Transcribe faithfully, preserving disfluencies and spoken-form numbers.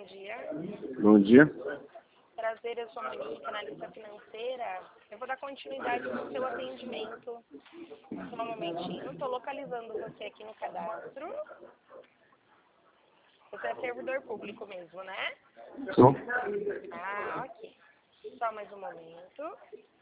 dia. Bom dia. Prazer, eu sou a Monique, analista financeira. Eu vou dar continuidade no seu atendimento. Só um momentinho, estou localizando você aqui no cadastro. Você é servidor público mesmo, né? Sou. Ah, ok. Só mais um momento.